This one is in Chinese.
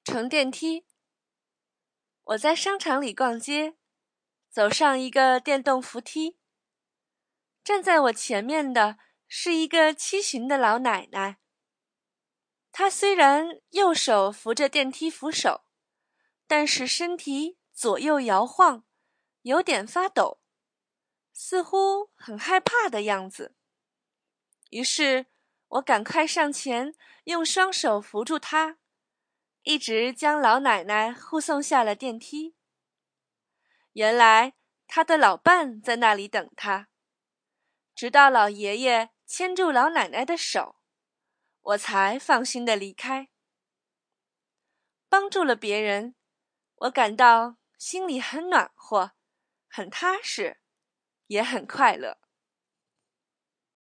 乘电梯。我在商场里逛街，走上一个电动扶梯。站在我前面的是一个70的老奶奶。她虽然右手扶着电梯扶手，但是身体左右摇晃，有点发抖，似乎很害怕的样子。于是我赶快上前，用双手扶住她，一直将老奶奶护送下了电梯。原来她的老伴在那里等她，直到老爷爷牵住老奶奶的手，我才放心地离开。帮助了别人，我感到心里很暖和，很踏实，也很快乐。